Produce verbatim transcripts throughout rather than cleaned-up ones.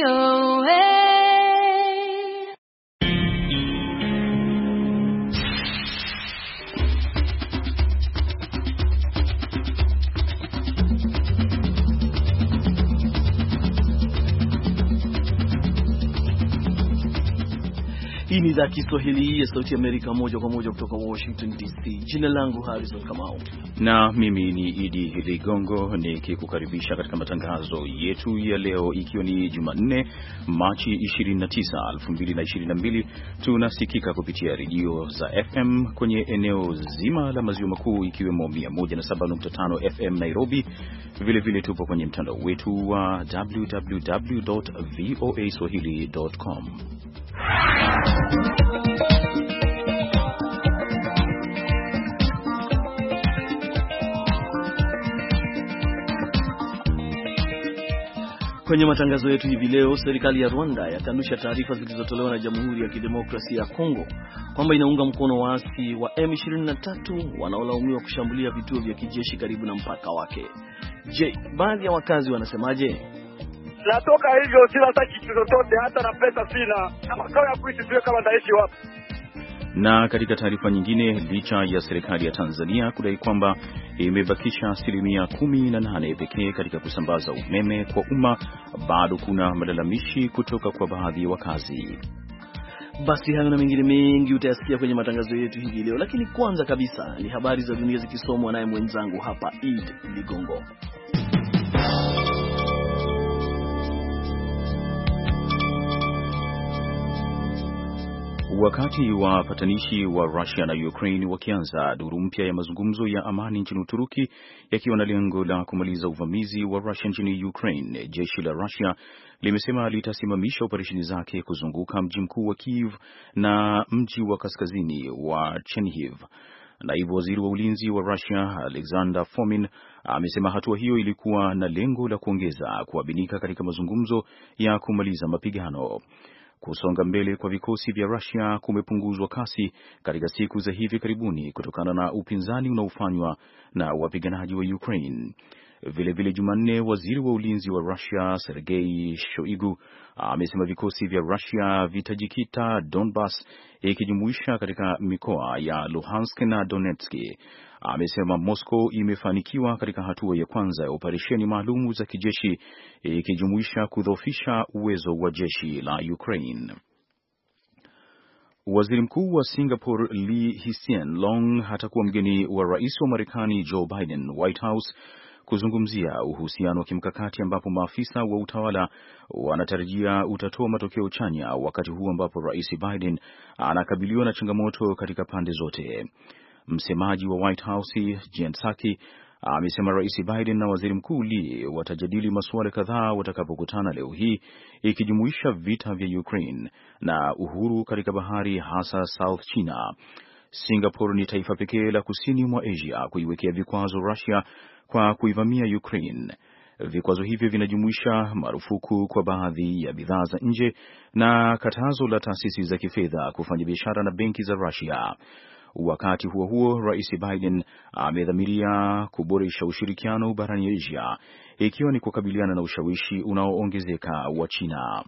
O A. Hii ni idhaa Kiswahili ya Sauti ya Amerika moja kwa moja kutoka Washington D C. Jina langu Harrison Kamau. Na mimi ni Idi Ligongo nikikukaribisha katika matangazo yetu ya leo, ikiwa ni Jumanne Machi ishirini na tisa, elfu mbili na ishirini na mbili. Tunasikika kupitia redio za F M kwenye eneo zima la maziwa makuu, ikiwemo mia moja na saba nukta tano F M Nairobi. Vile vile tupo kwenye mtandao wetu wa w w w dot voa swahili dot com. Kwenye matangazo yetu hivi leo, serikali ya Rwanda yakanusha taarifa zilizotolewa na Jamhuri ya Kidemokrasia ya Kongo kwamba inaunga mkono waasi wa M ishirini na tatu wanaolaumiwa kushambulia vituo vya kijeshi karibu na mpaka wake. Je, baadhi ya wakazi wanasemaje? Natoka hivyo, sina hata kitu chochote, hata na pesa sina. Kama kao ya kuishi tuwe kama ndaishi wapi. Na katika taarifa nyingine, licha ya serikali ya Tanzania kudai kwamba imebakisha asilimia kumi na nane pekee katika kusambaza umeme kwa umma, bado kuna malalamishi kutoka kwa baadhi ya wakazi. Basi hayo na mengine mengi utayasikia kwenye matangazo yetu hivi leo, lakini kwanza kabisa ni habari za dunia zikisomwa naye mwenzangu hapa Id Ligongo. Wakati wa patanishi wa Russia na Ukraine wakianza duru mpya ya mazungumzo ya amani nchini Uturuki, yakiwa na lengo la kumaliza uvamizi wa Russia nchini Ukraine, jeshi la Russia limesema litasimamisha operesheni zake kuzunguka mji mkuu wa Kiev na mji wa kaskazini wa Chernihiv. Naibu waziri wa ulinzi wa Russia Alexander Fomin amesema hatua hiyo ilikuwa na lengo la kuongeza kuaminika katika mazungumzo ya kumaliza mapigano. Kusonga mbele kwa vikosi vya Russia kumepunguzwa kasi katika siku za hivi karibuni kutokana na upinzani unaofanywa na wapiganaji wa Ukraine. Vile vile Jumanne, waziri wa ulinzi wa Russia Sergei Shoigu amesema vikosi vya Russia vitajikita Donbas, ikijumuisha katika mikoa ya Luhansk na Donetsk. Amesema Moscow imefanikiwa katika hatua ya kwanza ya operesheni maalum za kijeshi, ikijumuisha kudhoofisha uwezo wa jeshi la Ukraine. Waziri Mkuu wa Singapore Lee Hsien Loong hatakuwa mgeni wa rais wa Marekani Joe Biden White House kuzungumzia uhusiano wa kimkakati ambapo maafisa wa utawala wanatarajia utatoa matokeo chanya, wakati huu ambapo Rais Biden anakabiliwa na changamoto katika pande zote. Msemaji wa White House Jen Psaki amesema Rais Biden na Waziri Mkuu Lee watajadili masuala kadhaa watakapokutana leo hii, ikijumuisha vita vya Ukraine na uhuru katika bahari, hasa South China. Singapore ni taifa pekee la kusini mwa Asia kuiwekea vikwazo Russia kwa kuivamia Ukraine. Vikwazo hivyo vinajumuisha marufuku kwa baadhi ya bidhaa za nje na katazo la taasisi za kifedha kufanya biashara na benki za Russia. Wakati huo huo, Rais Biden amedhamiria kuboresha ushirikiano barani Asia, ikiwa ni kukabiliana na ushawishi unaoongezeka wa China.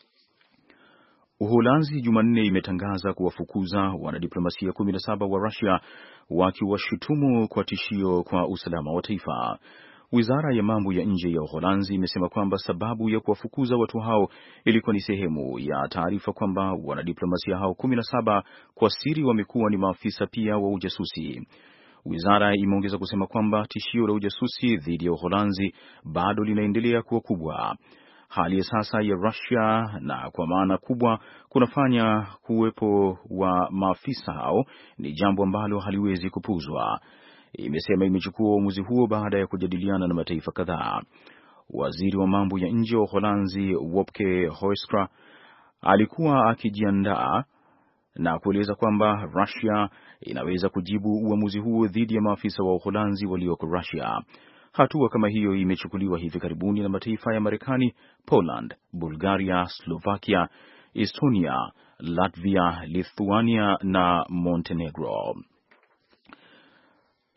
Uholanzi Jumanne imetangaza kuwafukuza wanadiplomasia kumi na saba wa Russia, wakiwashutumu kwa tishio kwa usalama wa taifa. Wizara ya mambo ya nje ya Uholanzi imesema kwamba sababu ya kuwafukuza watu hao ilikuwa ni sehemu ya taarifa kwamba wanadiplomasia hao kumi na saba kwa siri wamekuwa ni maafisa pia wa ujasusi. Wizara imeongeza kusema kwamba tishio la ujasusi dhidi ya Uholanzi bado linaendelea kuwa kubwa. Hali ya sasa ya Russia na kwa maana kubwa kunafanya kuwepo wa maafisa hao ni jambo ambalo haliwezi kupuuzwa. Imesema imechukua uamuzi huo baada ya kujadiliana na mataifa kadhaa. Waziri wa mambo ya nje wa Uholanzi Wopke Hoekstra alikuwa akijiandaa na kueleza kwamba Russia inaweza kujibu uamuzi huo dhidi ya maafisa wa Uholanzi walioko Russia. Hatua kama hiyo imechukuliwa hivi karibuni na mataifa ya Marekani, Poland, Bulgaria, Slovakia, Estonia, Latvia, Lithuania na Montenegro.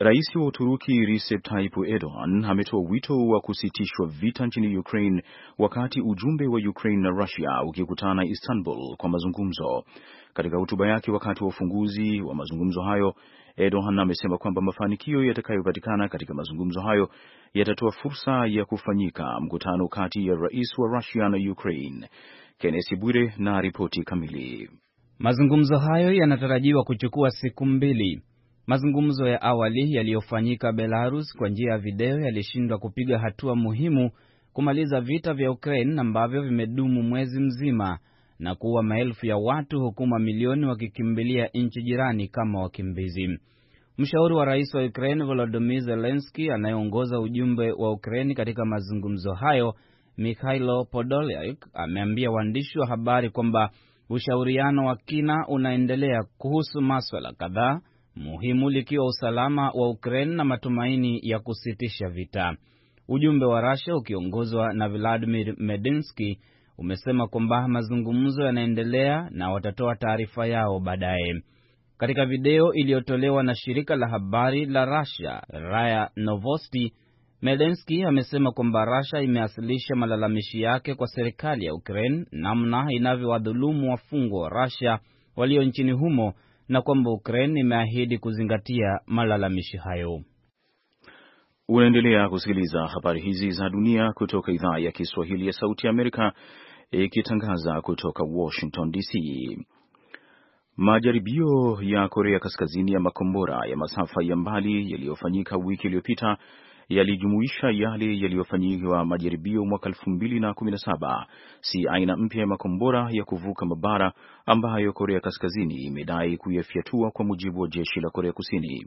Rais wa Uturuki Recep Tayyip Erdogan ametoa wito wa kusitishwa vita nchini Ukraine wakati ujumbe wa Ukraine na Russia ukikutana Istanbul kwa mazungumzo. Katika hotuba yake wakati wa ufunguzi wa mazungumzo hayo, Erdogan amesema kwamba mafanikio yatakayopatikana katika mazungumzo hayo yatatoa fursa ya kufanyika mkutano kati ya rais wa Russia na Ukraine. Kenneth Bwire na ripoti kamili. Mazungumzo hayo yanatarajiwa kuchukua siku mbili. Mazungumzo ya awali yaliyofanyika Belarus kwa njia ya video yalishindwa kupiga hatua muhimu kumaliza vita vya Ukraine ambavyo vimedumu mwezi mzima na kuua maelfu ya watu huku mamilioni wakikimbilia nchi jirani kama wakimbizi. Mshauri wa rais wa Ukraine Volodymyr Zelensky anayeongoza ujumbe wa Ukraine katika mazungumzo hayo, Mikhailo Podolyak, ameambia waandishi wa habari kwamba ushauriano wa kina unaendelea kuhusu masuala kadhaa muhimu likiwa usalama wa Ukraine na matumaini ya kusitisha vita. Ujumbe wa Russia ukiongozwa na Vladimir Medinsky umesema kwamba mazungumzo yanaendelea na watatoa taarifa yao baadaye. Katika video iliyotolewa na shirika la habari la Russia Ria Novosti, Medinsky amesema kwamba Russia imeasilisha malalamishi yake kwa serikali ya Ukraine namna inavyowadhulumu wafungwa wa Russia walio nchini humo na kwamba Ukraine imeahidi kuzingatia malalamishi hayo. Unaendelea kusikiliza habari hizi za dunia kutoka idhaa ya Kiswahili ya Sauti ya Amerika ikitangaza kutoka Washington D C. Majaribio ya Korea Kaskazini ya makombora ya masafa ya mbali yaliyofanyika wiki iliyopita yalijumuisha yale yaliyofanyiwa majaribio mwaka elfu mbili na kumi na saba, si aina mpya ya makombora ya kuvuka mabara ambayo Korea Kaskazini imedai kuyafyatua kwa mujibu wa jeshi la Korea Kusini.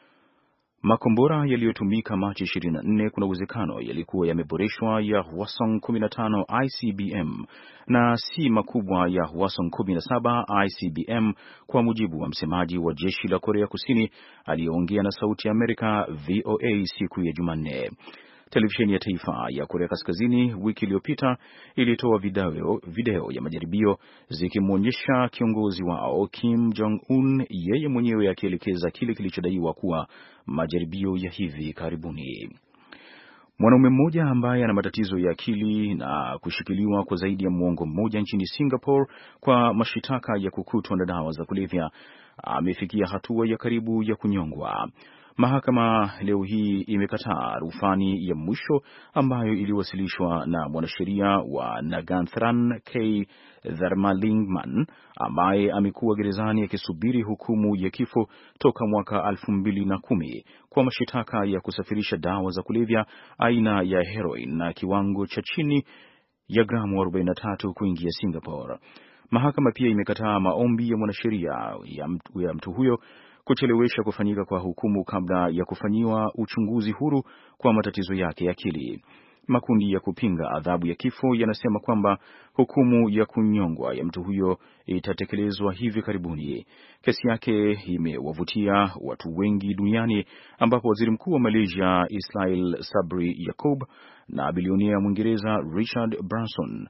Makombora yaliyotumika Machi ishirini na nne kuna uwezekano yalikuwa yameboreshwa ya Hwasong kumi na tano I C B M na si makubwa ya Hwasong kumi na saba I C B M kwa mujibu wa msemaji wa jeshi la Korea Kusini aliyeongea na Sauti ya Amerika V O A siku ya Jumanne. Televisheni ya taifa ya Korea Kaskazini wiki iliyopita ilitoa video, video ya majaribio zikimwonyesha kiongozi wao Kim Jong-un yeye mwenyewe akielekeza kile kilichodaiwa kuwa majaribio ya hivi karibuni. Mwanaume mmoja ambaye ana matatizo ya akili na kushikiliwa kwa zaidi ya muongo mmoja nchini Singapore kwa mashitaka ya kukutwa na dawa za kulevya amefikia hatua ya karibu ya kunyongwa. Mahakama leo hii imekataa rufani ya mwisho ambayo iliwasilishwa na mwanasheria wa Naganthran K Dharmalingman ambaye amekuwa gerezani akisubiri hukumu ya kifo toka mwaka elfu mbili na kumi kwa mashitaka ya kusafirisha dawa za kulevya aina ya heroin na kiwango cha chini ya gramu arobaini na tatu kuingia Singapore. Mahakama pia imekataa maombi ya mwanasheria ya mtu, ya mtu huyo kuchelewesha kufanyika kwa hukumu kabla ya kufanyiwa uchunguzi huru kwa matatizo yake ya akili. Makundi ya kupinga adhabu ya kifo yanasema kwamba hukumu ya kunyongwa ya mtu huyo itatekelezwa hivi karibuni. Kesi yake imewavutia watu wengi duniani ambapo waziri mkuu wa Malaysia Ismail Sabri Yaakob na bilionea Mwingereza Richard Branson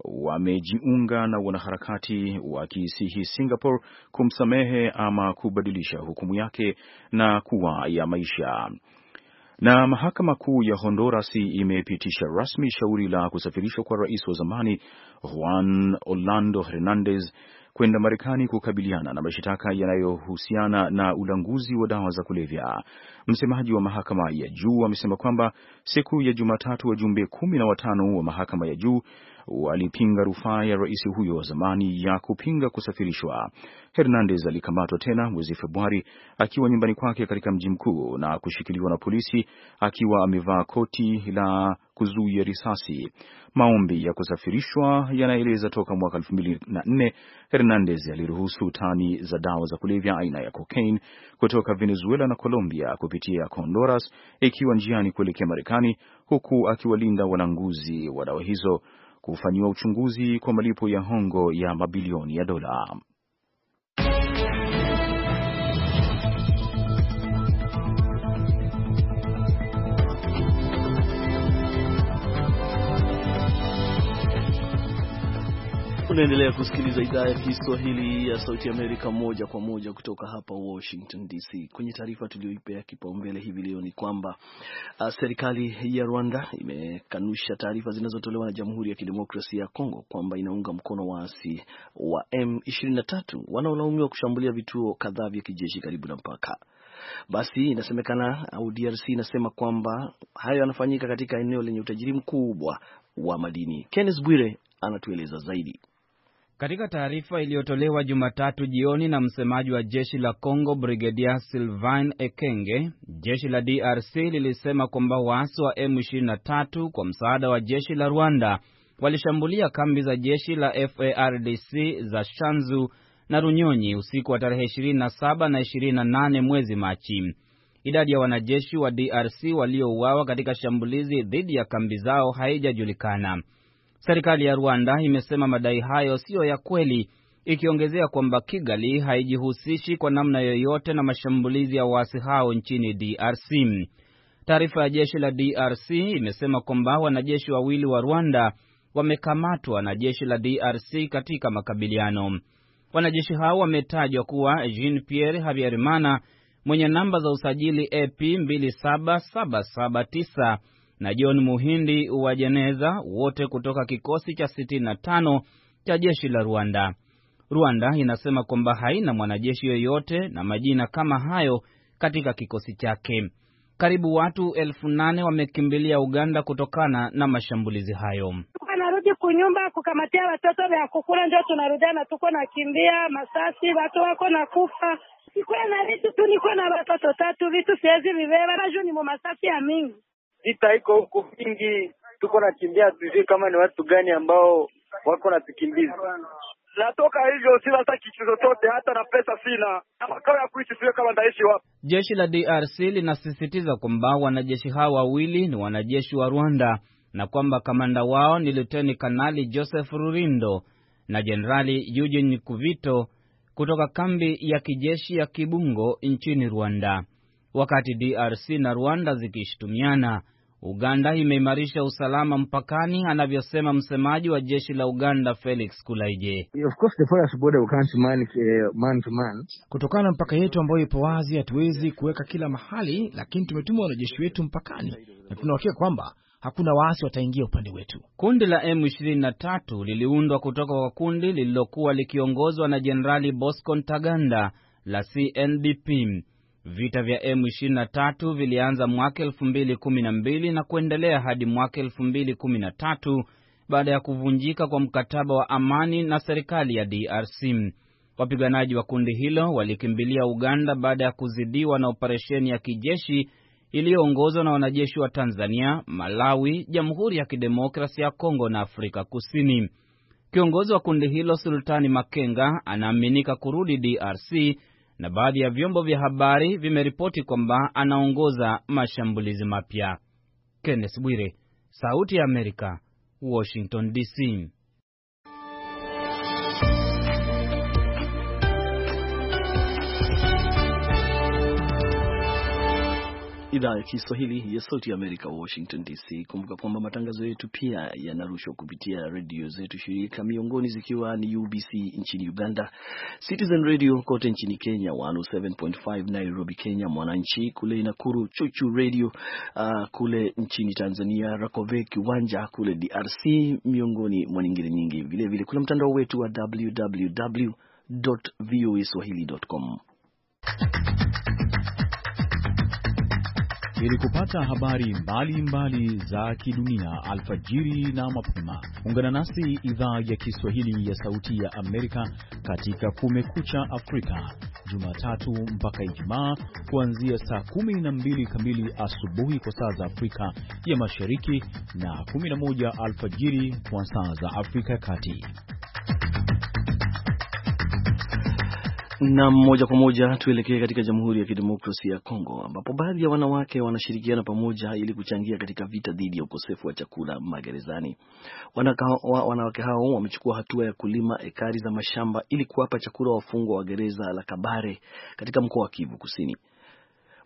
wamejiunga na wanaharakati wakisihi Singapore kumsamehe ama kubadilisha hukumu yake na kuwa ya maisha. Na mahakama kuu ya Honduras imepitisha rasmi shauri la kusafirishwa kwa rais wa zamani Juan Orlando Hernandez kwenda Marekani kukabiliana na mashitaka yanayohusiana na ulanguzi wa dawa za kulevya. Msemaji wa mahakama ya juu amesema kwamba siku ya Jumatatu wajumbe kumi na watano wa mahakama ya juu walipinga rufaa ya rais huyo wa zamani ya kupinga kusafirishwa. Hernandez alikamatwa tena mwezi Februari akiwa nyumbani kwake katika mji mkuu na kushikiliwa na polisi akiwa amevaa koti la kuzuia risasi. Maombi ya kusafirishwa yanaeleza toka mwaka elfu mbili na nne Hernandez aliruhusu tani za dawa za kulevya aina ya cocaine kutoka Venezuela na Colombia kupitia Honduras ikiwa njiani kuelekea Marekani, huku akiwalinda walanguzi wa dawa hizo kufanyiwa uchunguzi kwa malipo ya hongo ya mabilioni ya dola. Unaendelea kusikiliza idhaa ya Kiswahili ya Sauti Amerika moja kwa moja kutoka hapa Washington D C. Kwenye taarifa tuliyoipea kipaumbele hivi leo ni kwamba uh, serikali ya Rwanda imekanusha taarifa zinazotolewa na Jamhuri ya Kidemokrasia ya Kongo kwamba inaunga mkono waasi wa M ishirini na tatu wanaolaumiwa kushambulia vituo kadhaa vya kijeshi karibu na mpaka. Basi inasemekana au D R C inasema kwamba hayo yanafanyika katika eneo lenye utajiri mkubwa wa madini. Kenneth Bwire anatueleza zaidi. Katika taarifa iliyotolewa Jumatatu jioni na msemaji wa jeshi la Kongo Brigadier Sylvain Ekenge, jeshi la D R C lilisema kwamba waasi wa M ishirini na tatu kwa msaada wa jeshi la Rwanda walishambulia kambi za jeshi la F A R D C za Shanzu na Runyonyi usiku wa tarehe ishirini na saba na ishirini na nane mwezi Machi. Idadi ya wanajeshi wa D R C waliouawa katika shambulizi dhidi ya kambi zao haijajulikana. Serikali ya Rwanda imesema madai hayo siyo ya kweli, ikiongezea kwamba Kigali haijihusishi kwa namna yoyote na mashambulizi ya waasi hao nchini D R C. Taarifa ya jeshi la D R C imesema kwamba wanajeshi wawili wa Rwanda wamekamatwa na jeshi la D R C katika makabiliano. Wanajeshi hao wametajwa kuwa Jean Pierre Habyarimana mwenye namba za usajili A P mbili saba saba saba tisa na John Muhindi wa Jeneza, wote kutoka kikosi cha sitini na tano cha jeshi la Rwanda. Rwanda inasema kwamba haina mwanajeshi yoyote na majina kama hayo katika kikosi chake. Karibu watu elfu nane wamekimbilia Uganda kutokana na mashambulizi hayo. Narudi kunyumba kukamatia watoto vya kukula, ndio tunarudia na tuko na kimbia masasi, watu wako na kufa. Sikuwa na vitu tu, niko na watoto tatu, vitu siwezi vibeba, bado ni masasi ya mingi. Vita iko huko vingi, tuko na kimbia, tujue kama ni watu gani ambao wako na tukimbizi. Natoka hivyo sina hata kitu chochote, hata na pesa sina. Kama kawa ya kuishi sio kama ndaishi wapi. Jeshi la D R C linasisitiza kwamba wanajeshi hao wawili ni wanajeshi wa Rwanda na kwamba kamanda wao ni Luteni Kanali Joseph Rurindo na Jenerali Eugene Kuvito kutoka kambi ya kijeshi ya Kibungo nchini Rwanda. Wakati D R C na Rwanda zikishtumiana, Uganda imeimarisha usalama mpakani, anavyosema msemaji wa jeshi la Uganda Felix Kulaije. Of course the forest border we can't man, uh, man to man. Kutokana na mpaka yetu ambayo ipo wazi, hatuwezi kuweka kila mahali, lakini tumetuma wanajeshi wetu mpakani na tunahakika kwamba hakuna waasi wataingia upande wetu. Kundi la M ishirini na tatu liliundwa kutoka kwa kundi lililokuwa likiongozwa na Jenerali Bosco Ntaganda la C N D P. Vita vya M ishirini na tatu vilianza mwaka elfu mbili kumi na mbili na kuendelea hadi mwaka elfu mbili kumi na tatu baada ya kuvunjika kwa mkataba wa amani na serikali ya D R C. Wapiganaji wa kundi hilo walikimbilia Uganda baada ya kuzidiwa na operesheni ya kijeshi iliyoongozwa na wanajeshi wa Tanzania, Malawi, Jamhuri ya Kidemokrasia ya Kongo na Afrika Kusini. Kiongozi wa kundi hilo Sultani Makenga anaaminika kurudi D R C na baadhi ya vyombo vya habari vimeripoti kwamba anaongoza mashambulizi mapya. Kenneth Bwire, Sauti ya Amerika, Washington D C. Idhaa ya Kiswahili ya Sauti ya Amerika, Washington D C. Kumbuka kwamba matangazo yetu pia yanarushwa kupitia redio zetu shirika, miongoni zikiwa ni U B C nchini Uganda, Citizen Radio kote nchini Kenya, one oh seven point five Nairobi Kenya, Mwananchi kule Nakuru, Chuchu Radio uh, kule nchini Tanzania, Rakove Kiwanja kule D R C, miongoni mwa nyingine nyingi. Vile vile kuna mtandao wetu wa w w w dot voa swahili dot com. Ili kupata habari mbalimbali mbali za kidunia alfajiri na mapema, ungana nasi idhaa ya Kiswahili ya Sauti ya Amerika katika Kumekucha Afrika, Jumatatu mpaka Ijumaa kuanzia saa kumi na mbili kamili asubuhi kwa saa za Afrika ya Mashariki na kumi na moja alfajiri kwa saa za Afrika ya Kati. Na moja kwa moja tuelekee katika Jamhuri ya Kidemokrasia ya Kongo, ambapo baadhi ya wanawake wanashirikiana pamoja ili kuchangia katika vita dhidi ya ukosefu wa chakula magerezani. Wanawake hao wamechukua hatua ya kulima ekari za mashamba ili kuwapa chakula wafungwa wa gereza la Kabare katika mkoa wa Kivu Kusini.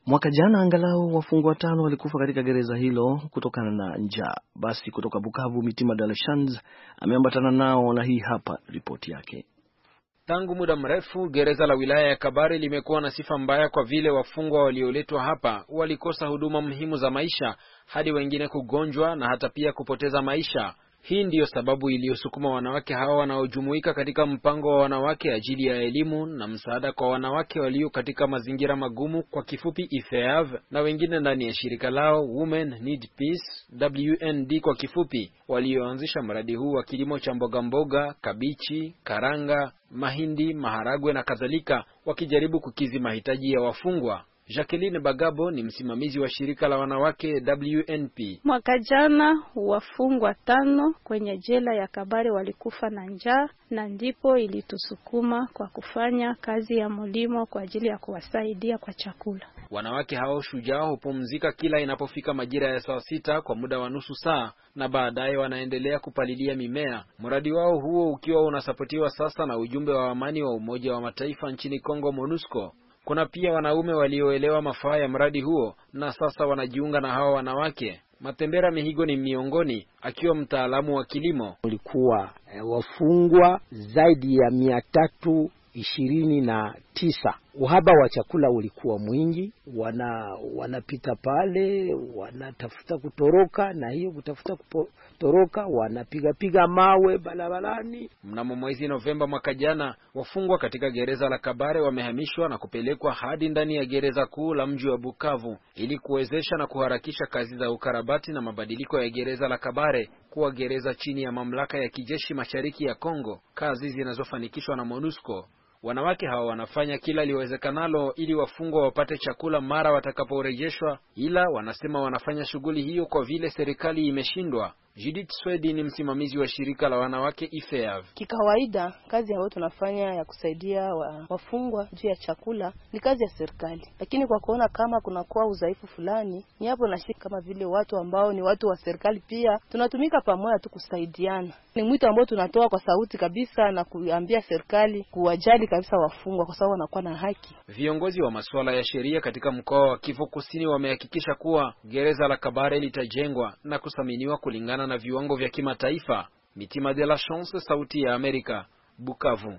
Mwaka jana angalau wafungwa watano walikufa katika gereza hilo kutokana na njaa. Basi kutoka Bukavu, Mitima Dalashans ameambatana nao na hii hapa ripoti yake. Tangu muda mrefu gereza la wilaya ya Kabare limekuwa na sifa mbaya kwa vile wafungwa walioletwa hapa walikosa huduma muhimu za maisha, hadi wengine kugonjwa na hata pia kupoteza maisha. Hii ndiyo sababu iliyosukuma wanawake hawa wanaojumuika katika mpango wa wanawake ajili ya elimu na msaada kwa wanawake walio katika mazingira magumu, kwa kifupi I F E A V, na wengine ndani ya shirika lao Women Need Peace, W N D kwa kifupi, walioanzisha mradi huu wa kilimo cha mboga mboga, kabichi, karanga, mahindi, maharagwe na kadhalika, wakijaribu kukizi mahitaji ya wafungwa. Jacqueline Bagabo ni msimamizi wa shirika la wanawake W N P. Mwaka jana wafungwa tano kwenye jela ya Kabare walikufa na njaa, na ndipo ilitusukuma kwa kufanya kazi ya mlimo kwa ajili ya kuwasaidia kwa chakula. Wanawake hao shujaa hupumzika kila inapofika majira ya saa sita kwa muda wa nusu saa, na baadaye wanaendelea kupalilia mimea. Mradi wao huo ukiwa unasapotiwa sasa na ujumbe wa amani wa Umoja wa Mataifa nchini Kongo, MONUSCO. Kuna pia wanaume walioelewa mafaa ya mradi huo na sasa wanajiunga na hawa wanawake. Matembera Mihigo ni miongoni, akiwa mtaalamu wa kilimo. Ulikuwa e, wafungwa zaidi ya mia tatu ishirini na tisa. Uhaba wa chakula ulikuwa mwingi, wana wanapita pale wanatafuta kutoroka, na hiyo kutafuta kutoroka wanapiga piga mawe barabarani. Mnamo mwezi Novemba mwaka jana, wafungwa katika gereza la Kabare wamehamishwa na kupelekwa hadi ndani ya gereza kuu la mji wa Bukavu ili kuwezesha na kuharakisha kazi za ukarabati na mabadiliko ya gereza la Kabare kuwa gereza chini ya mamlaka ya kijeshi mashariki ya Kongo, kazi zinazofanikishwa na MONUSCO. Wanawake hawa wanafanya kila liwezekanalo ili wafungwa wapate chakula mara watakaporejeshwa, ila wanasema wanafanya shughuli hiyo kwa vile serikali imeshindwa. Judith Swedi ni msimamizi wa shirika la wanawake I F E A V. Kikawaida kazi ambayo tunafanya ya kusaidia wa, wafungwa juu ya chakula ni kazi ya serikali, lakini kwa kuona kama kuna kwa udhaifu fulani, ni hapo na shirika kama vile watu ambao ni watu wa serikali pia tunatumika pamoja tu kusaidiana. Ni mwito ambao tunatoa kwa sauti kabisa na kuambia serikali kuwajali kabisa wafungwa kwa sababu wanakuwa na haki. Viongozi wa masuala ya sheria katika mkoa wa Kivu Kusini wamehakikisha kuwa gereza la Kabare litajengwa na kusaminiwa kulingana na viwango vya kimataifa. Mitima de la Chance, Sauti ya Amerika, Bukavu.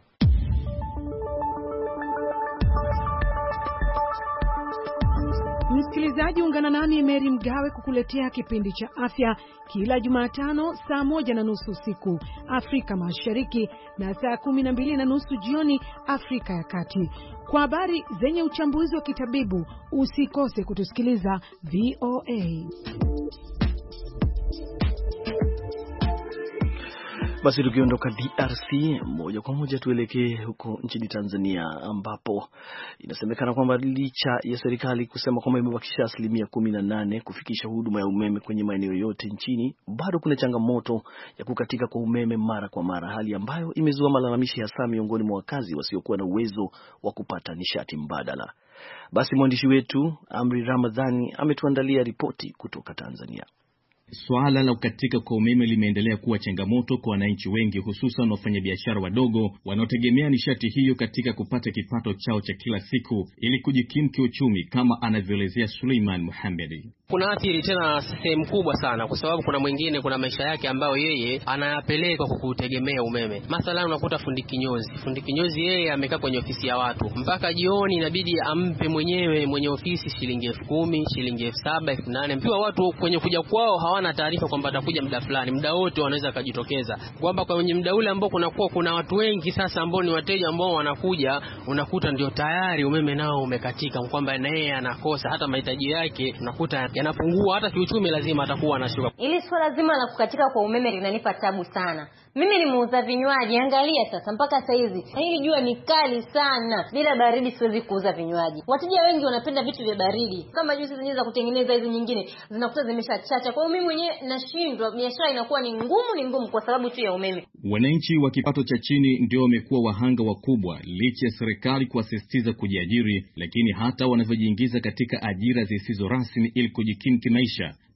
Msikilizaji, ungana nami Mary Mgawe kukuletea kipindi cha afya kila Jumatano saa moja na nusu usiku Afrika Mashariki na saa kumi na mbili na nusu jioni Afrika ya Kati. Kwa habari zenye uchambuzi wa kitabibu, usikose kutusikiliza V O A. Basi tukiondoka D R C moja kwa moja tuelekee huko nchini Tanzania, ambapo inasemekana kwamba licha ya serikali kusema kwamba imebakisha asilimia kumi na nane kufikisha huduma ya umeme kwenye maeneo yote nchini, bado kuna changamoto ya kukatika kwa umeme mara kwa mara, hali ambayo imezua malalamishi hasa miongoni mwa wakazi wasiokuwa na uwezo wa kupata nishati mbadala. Basi mwandishi wetu Amri Ramadhani ametuandalia ripoti kutoka Tanzania. Swala la kukatika kwa umeme limeendelea kuwa changamoto kwa wananchi wengi, hususan wafanyabiashara wadogo wanaotegemea nishati hiyo katika kupata kipato chao cha kila siku ili kujikimu kiuchumi, kama anavyoelezea Suleiman Muhammad. Kuna athiri tena sehemu kubwa sana, kwa sababu kuna mwingine kuna maisha yake ambayo yeye anayapeleka kwa kutegemea umeme. Mathalan unakuta fundi kinyozi. Fundi kinyozi yeye amekaa kwenye ofisi ya watu mpaka jioni, inabidi ampe mwenyewe mwenye ofisi shilingi elfu kumi, shilingi elfu saba, elfu nane. Pia watu kwenye kuja kwao hawana taarifa kwamba atakuja muda fulani. Muda wote wanaweza kujitokeza. Kwamba kwenye muda ule ambao kuna kuwa kuna watu wengi sasa ambao ni wateja ambao wanakuja, unakuta ndio tayari umeme nao umekatika, kwamba na yeye anakosa hata mahitaji yake, unakuta yanapungua, hata kiuchumi lazima atakuwa anashuka. Ili swala zima la kukatika kwa umeme linanipa tabu sana. Mimi ni muuza vinywaji, angalia sasa mpaka saizi hili jua ni kali sana, bila baridi siwezi kuuza vinywaji. Wateja wengi wanapenda vitu vya baridi, kama juisi zenyewe za kutengeneza hizo nyingine zinakuta zimeshachacha. Kwa hiyo mimi mwenyewe nashindwa, biashara inakuwa ni ngumu ni ngumu kwa sababu tu ya umeme. Wananchi wa kipato cha chini ndio wamekuwa wahanga wakubwa, licha ya serikali kuwasisitiza kujiajiri, lakini hata wanavyojiingiza katika ajira zisizo rasmi ili kujikimu kimaisha,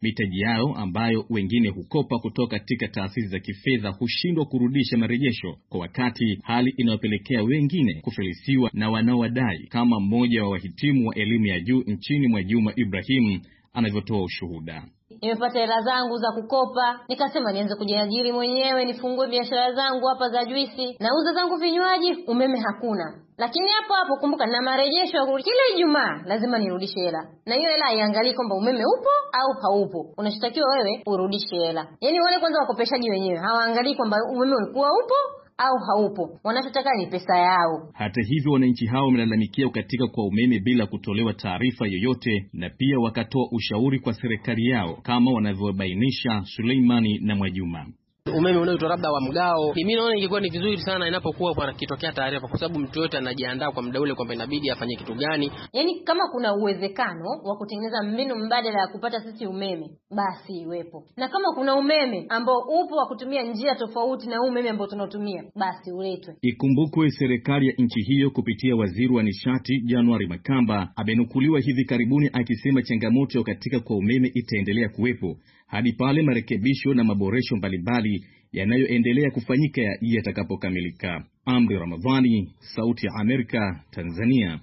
Mitaji yao ambayo wengine hukopa kutoka katika taasisi za kifedha hushindwa kurudisha marejesho kwa wakati, hali inayopelekea wengine kufilisiwa na wanaowadai, kama mmoja wa wahitimu wa elimu ya juu nchini mwa Juma Ibrahim anavyotoa ushuhuda. Nimepata hela zangu za kukopa, nikasema nianze kujiajiri mwenyewe, nifungue biashara zangu hapa za juisi, nauza zangu vinywaji, umeme hakuna. Lakini hapo hapo kumbuka na marejesho kila Ijumaa lazima nirudishe hela. Na hiyo hela haiangalii kwamba umeme upo au haupo. Unachotakiwa wewe urudishe hela. Yaani wale kwanza wakopeshaji wenyewe hawaangalii kwamba umeme ulikuwa upo au haupo. Wanachotaka ni pesa yao. Hata hivyo, wananchi hao wamelalamikia kukatika kwa umeme bila kutolewa taarifa yoyote, na pia wakatoa ushauri kwa serikali yao, kama wanavyobainisha Suleimani na Mwajuma. Umeme unaoitwa labda wa mgao, mimi naona ingekuwa ni vizuri sana inapokuwa kwa kitokea taarifa, kwa sababu mtu yote anajiandaa kwa muda ule kwamba inabidi afanye kitu gani. Yaani kama kuna uwezekano wa kutengeneza mbinu mbadala ya kupata sisi umeme, basi iwepo. Na kama kuna umeme ambao upo wa kutumia njia tofauti na umeme ambao tunatumia, basi uletwe. Ikumbukwe serikali ya nchi hiyo kupitia waziri wa nishati Januari Makamba amenukuliwa hivi karibuni akisema changamoto katika kwa umeme itaendelea kuwepo hadi pale marekebisho na maboresho mbalimbali yanayoendelea kufanyika yatakapokamilika. Amri Ramadhani, Sauti ya Amerika, Tanzania.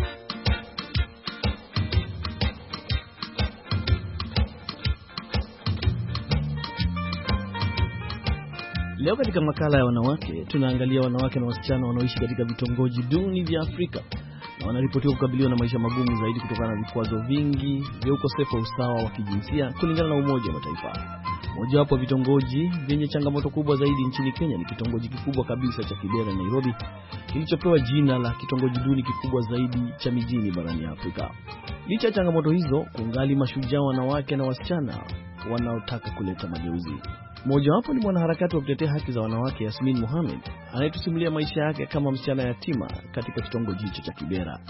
Leo katika makala ya wanawake tunaangalia wanawake na wasichana wanaoishi katika vitongoji duni vya Afrika na wanaripotiwa kukabiliwa na maisha magumu zaidi kutokana na vikwazo vingi vya ukosefu wa usawa wa kijinsia kulingana na Umoja wa Mataifa. Mojawapo wa vitongoji vyenye changamoto kubwa zaidi nchini Kenya ni kitongoji kikubwa kabisa cha Kibera, Nairobi, kilichopewa jina la kitongoji duni kikubwa zaidi cha mijini barani Afrika. Licha ya changamoto hizo, kungali mashujaa wanawake na wasichana wanaotaka kuleta mageuzi. Mmoja wapo ni mwanaharakati wa kutetea haki za wanawake Yasmin Mohamed, anayetusimulia maisha yake kama msichana yatima katika kitongoji hicho cha Kibera.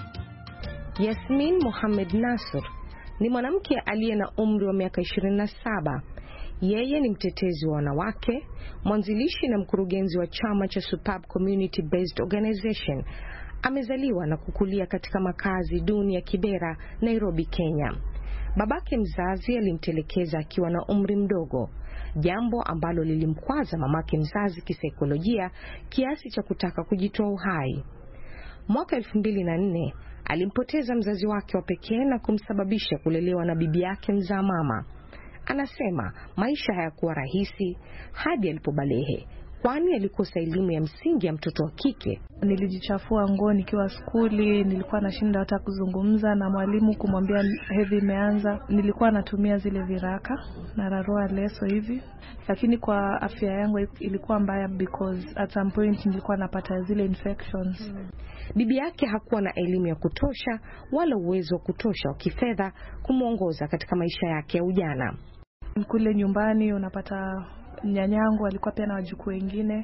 Yasmin Mohamed Nasr ni mwanamke aliye na umri wa miaka ishirini na saba. Yeye ni mtetezi wa wanawake, mwanzilishi na mkurugenzi wa chama cha Superb Community Based Organization. Amezaliwa na kukulia katika makazi duni ya Kibera, Nairobi, Kenya. Babake mzazi alimtelekeza akiwa na umri mdogo, jambo ambalo lilimkwaza mamake mzazi kisaikolojia kiasi cha kutaka kujitoa uhai. Mwaka elfu mbili na nne alimpoteza mzazi wake wa pekee na kumsababisha kulelewa na bibi yake mzaa mama. Anasema maisha hayakuwa rahisi hadi alipobalehe, kwani alikosa elimu ya msingi ya mtoto wa kike. Nilijichafua nguo nikiwa skuli, nilikuwa nashinda hata kuzungumza na mwalimu kumwambia hedhi imeanza. Nilikuwa natumia zile viraka na rarua leso hivi, lakini kwa afya yangu ilikuwa mbaya because at some point nilikuwa napata zile infections. Hmm. Bibi yake hakuwa na elimu ya kutosha wala uwezo wa kutosha wa kifedha kumuongoza katika maisha yake ya ujana. Kule nyumbani unapata nyanyangu alikuwa pia na wajukuu wengine,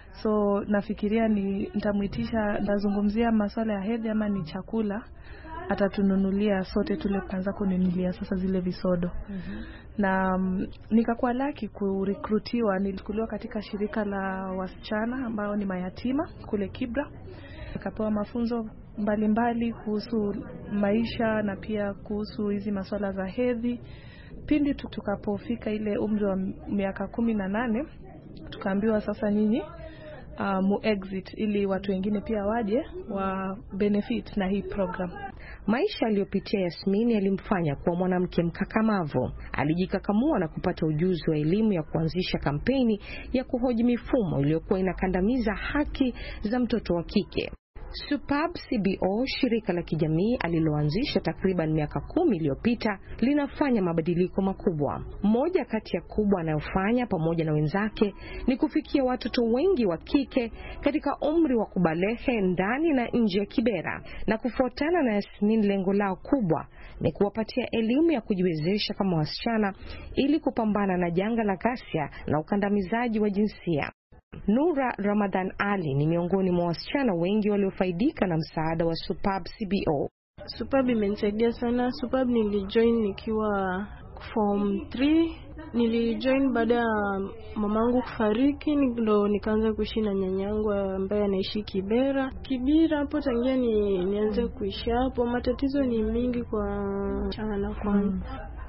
so nafikiria ni nitamuitisha, ndazungumzia masuala ya hedhi ama ni chakula, atatununulia sote tule. Kaanza kuninunulia sasa zile visodo. Mm-hmm. Na um, nikakuwa laki kurekrutiwa. Nilikuliwa katika shirika la wasichana ambao ni mayatima kule Kibra. Nikapewa mafunzo mbalimbali kuhusu maisha na pia kuhusu hizi masuala za hedhi. Pindi tukapofika ile umri wa miaka kumi na nane, tukaambiwa sasa nyinyi uh, mu exit ili watu wengine pia waje wa benefit na hii program. Maisha aliyopitia Yasmin yalimfanya kuwa mwanamke mkakamavu. Alijikakamua na kupata ujuzi wa elimu ya kuanzisha kampeni ya kuhoji mifumo iliyokuwa inakandamiza haki za mtoto wa kike. Superb C B O, shirika la kijamii aliloanzisha takriban miaka kumi iliyopita, linafanya mabadiliko makubwa. Moja kati ya kubwa anayofanya pamoja na wenzake ni kufikia watoto wengi wa kike katika umri wa kubalehe ndani na nje ya Kibera. Na kufuatana na Yasmin, lengo lao kubwa ni kuwapatia elimu ya kujiwezesha kama wasichana ili kupambana na janga la ghasia na ukandamizaji wa jinsia. Nura Ramadhan Ali ni miongoni mwa wasichana wengi waliofaidika na msaada wa Superb C B O. Superb imenisaidia sana. Superb nilijoin nikiwa form three. Nilijoin baada ya mamangu kufariki, ndo nikaanza kuishi na nyanyangu ambaye anaishi Kibera. Kibera hapo tangia ni nianze kuishi hapo. Matatizo ni mingi kwa chana kwanza.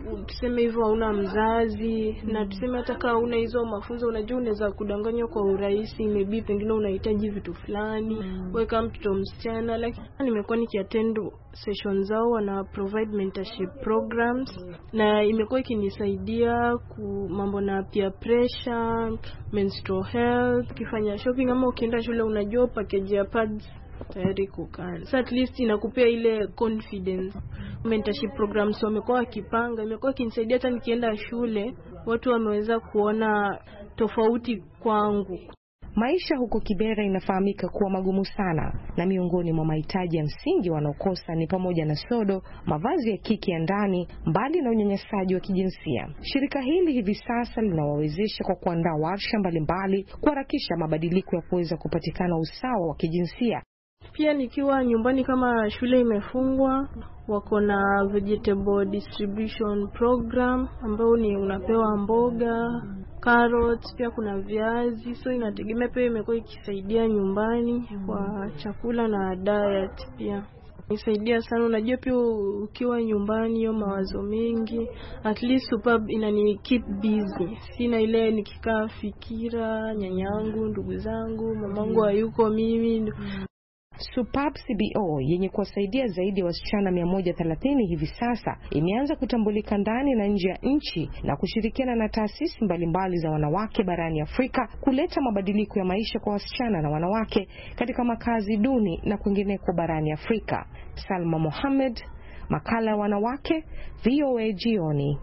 tuseme hivyo hauna mzazi, na tuseme hata kama una hizo mafunzo, unajua unaweza kudanganywa kwa urahisi, maybe pengine unahitaji vitu fulani mm. wewe kama mtoto msichana. Lakini nimekuwa nikiattend sessions zao, wana provide mentorship programs, na imekuwa ikinisaidia ku mambo na peer pressure, menstrual health, kifanya shopping ama ukienda shule unajua package ya pads tayari kukaa. So at least inakupea ile confidence. Mentorship programs wamekuwa wakipanga, imekuwa kinisaidia hata nikienda shule watu wameweza kuona tofauti kwangu. Maisha huko Kibera inafahamika kuwa magumu sana, na miongoni mwa mahitaji ya msingi wanaokosa ni pamoja na sodo, mavazi ya kike ya ndani, mbali na unyanyasaji wa kijinsia. Shirika hili hivi sasa linawawezesha kwa kuandaa warsha mbalimbali kuharakisha mabadiliko ya kuweza kupatikana usawa wa kijinsia. Pia nikiwa nyumbani kama shule imefungwa, wako na vegetable distribution program ambao ni unapewa mboga, carrots, pia kuna viazi. So inategemea, pia imekuwa ikisaidia nyumbani kwa chakula na diet pia. Nisaidia sana, unajua pia ukiwa nyumbani hiyo mawazo mengi, at least Supab inani keep busy. Sina ile nikikaa fikira nyanyangu, ndugu zangu, mamangu hayuko, mimi Supab C B O yenye kuwasaidia zaidi ya wasichana mia moja thelathini hivi sasa imeanza kutambulika ndani na nje ya nchi na kushirikiana na taasisi mbalimbali za wanawake barani Afrika kuleta mabadiliko ya maisha kwa wasichana na wanawake katika makazi duni na kwingineko barani Afrika. Salma Mohamed, makala ya wanawake, V O A jioni.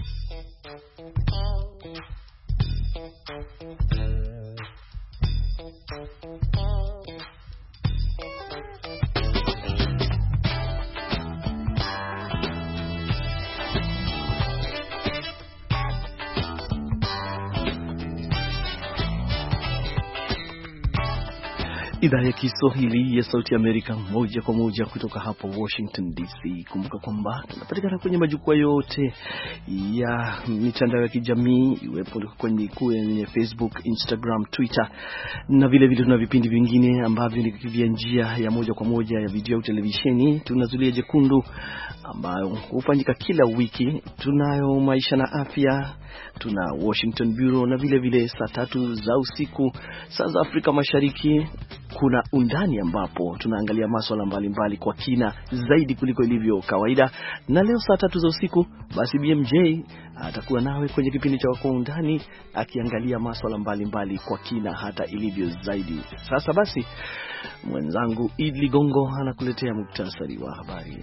Idhaa ya Kiswahili ya Sauti ya Amerika, moja kwa moja kutoka hapa Washington D C. Kumbuka kwamba tunapatikana kwenye majukwaa yote ya mitandao ya kijamii, iwepo kwenye kwenye Facebook, Instagram, Twitter, na vile vile tuna vipindi vingine ambavyo ni vya njia ya moja kwa moja ya video au televisheni. Tuna Zulia Jekundu ambayo hufanyika kila wiki, tunayo Maisha na Afya, tuna Washington Bureau, na vile vile saa tatu za usiku saa za Afrika Mashariki kuna Undani ambapo tunaangalia masuala mbalimbali kwa kina zaidi kuliko ilivyo kawaida. Na leo saa tatu za usiku basi B M J atakuwa nawe kwenye kipindi cha Kwa Undani akiangalia masuala mbalimbali kwa kina hata ilivyo zaidi. Sasa basi mwenzangu Idli Gongo anakuletea muktasari wa habari.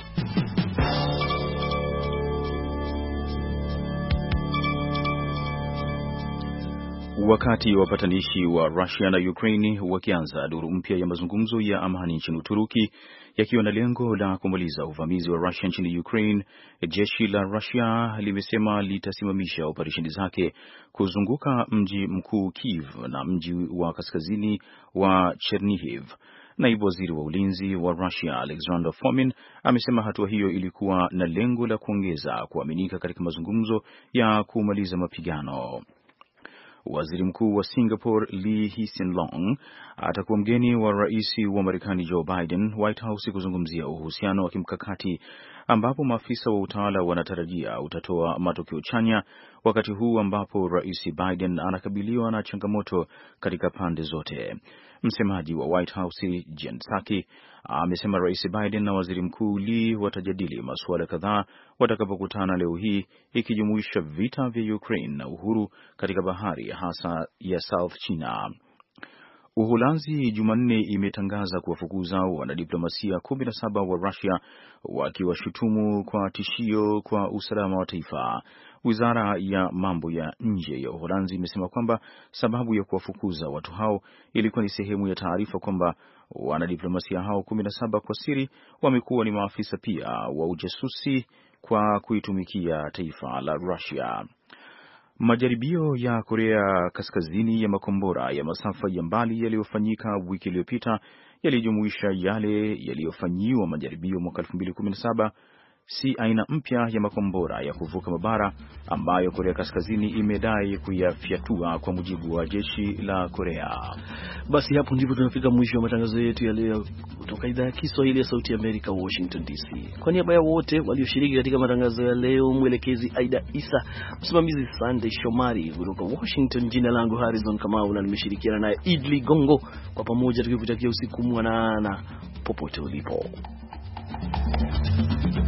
Wakati wapatanishi wa Russia na Ukraine wakianza duru mpya ya mazungumzo ya amani nchini Uturuki yakiwa na lengo la kumaliza uvamizi wa Russia nchini Ukraine, jeshi la Russia limesema litasimamisha operesheni zake kuzunguka mji mkuu Kiev na mji wa kaskazini wa Chernihiv. Naibu waziri wa ulinzi wa Russia Alexander Fomin amesema hatua hiyo ilikuwa na lengo la kuongeza kuaminika katika mazungumzo ya kumaliza mapigano. Waziri Mkuu wa Singapore Lee Hsien Loong atakuwa mgeni wa rais wa Marekani Joe Biden White House kuzungumzia uhusiano wa kimkakati ambapo maafisa wa utawala wanatarajia utatoa matokeo chanya, wakati huu ambapo Rais Biden anakabiliwa na changamoto katika pande zote. Msemaji wa White House Jen Psaki amesema Rais Biden na Waziri Mkuu Lee watajadili masuala kadhaa watakapokutana leo hii, ikijumuisha vita vya Ukraine na uhuru katika bahari hasa ya South China. Uholanzi Jumanne imetangaza kuwafukuza wanadiplomasia kumi na saba wa Russia wakiwashutumu kwa tishio kwa usalama wa taifa. Wizara ya mambo ya nje ya Uholanzi imesema kwamba sababu ya kuwafukuza watu hao ilikuwa ni sehemu ya taarifa kwamba wanadiplomasia hao kumi na saba kwa siri wamekuwa ni maafisa pia wa ujasusi kwa kuitumikia taifa la Russia. Majaribio ya Korea Kaskazini ya makombora ya masafa ya mbali yaliyofanyika wiki iliyopita yalijumuisha yale yaliyofanyiwa majaribio mwaka elfu mbili kumi na saba si aina mpya ya makombora ya kuvuka mabara ambayo Korea Kaskazini imedai kuyafyatua, kwa mujibu wa jeshi la Korea. Basi hapo ndipo tunafika mwisho wa matangazo yetu ya leo kutoka idhaa ya Kiswahili ya Sauti ya Amerika, Washington D C. Kwa niaba ya wote walioshiriki katika matangazo ya leo, mwelekezi Aida Isa, msimamizi Sunday Shomari kutoka Washington, jina langu Harrison Kamau na nimeshirikiana naye Idli Gongo, kwa pamoja tukikutakia usiku mwanana popote ulipo.